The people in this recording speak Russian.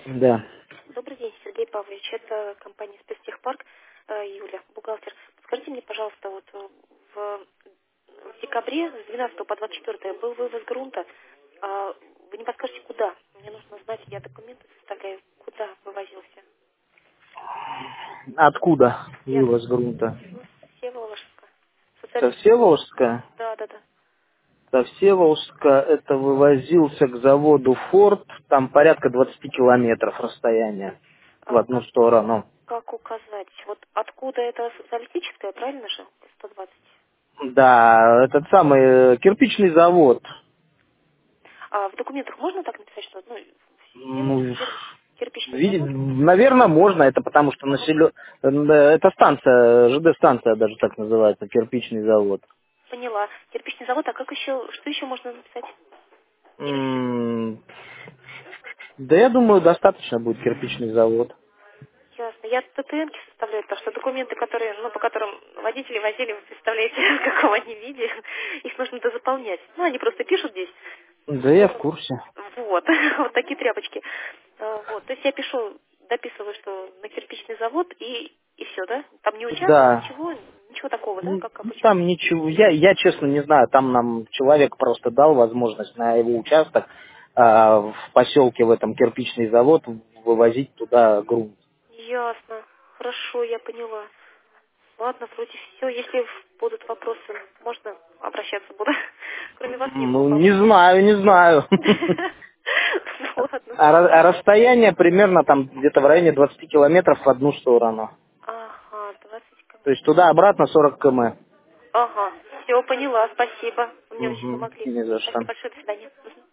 Да. Добрый день, Сергей Павлович. Это компания «Спецтехпарк», Юля, бухгалтер. Скажите мне, пожалуйста, вот в декабре с 12 по 24 был вывоз грунта. Вы не подскажете, куда? Мне нужно знать, я документы составляю, куда вывозился. Откуда Я вывоз грунта? Всеволожска. Со Социалистическая 80. Всеволожска? Да, да, да. Со Всеволожска это вывозился к заводу «Форд». Там порядка 20 километров расстояния в А одну сторону. как указать? Вот откуда это социалистическая, правильно же? 120. Да, этот самый кирпичный завод. А в документах можно так написать, что Ну, кирпичный завод? наверное, можно. Это потому что Ага, это станция, ЖД-станция даже так называется, кирпичный завод. поняла. Кирпичный завод, а как еще, что еще можно написать? Или все? М, Да я думаю, достаточно будет кирпичный завод. Ясно. Я ТТНки составляю, потому что документы, которые, по которым водители возили, вы представляете, в каком они виде, их нужно дозаполнять. Они просто пишут здесь. Да я в курсе. Вот, вот такие тряпочки. Вот, то есть я пишу, дописываю, что на кирпичный завод и все, да? Там не участок, Да. ничего такого, да, как обычно? Там ничего. Я честно не знаю. Там нам человек просто дал возможность на его участок в поселке в этом кирпичный завод вывозить туда грунт. Ясно. Хорошо, я поняла. Ладно, вроде все. Если будут вопросы, можно обращаться буду. Кроме вас не было Ну, не вопросов. знаю, не знаю. Ну ладно. А расстояние примерно там где-то в районе 20 километров в одну сторону. Ага, 20 То есть километров. туда-обратно 40 км. Ага, все, поняла, спасибо. Вы мне очень Угу, помогли. не за что. Спасибо большое, до свидания. Мгм.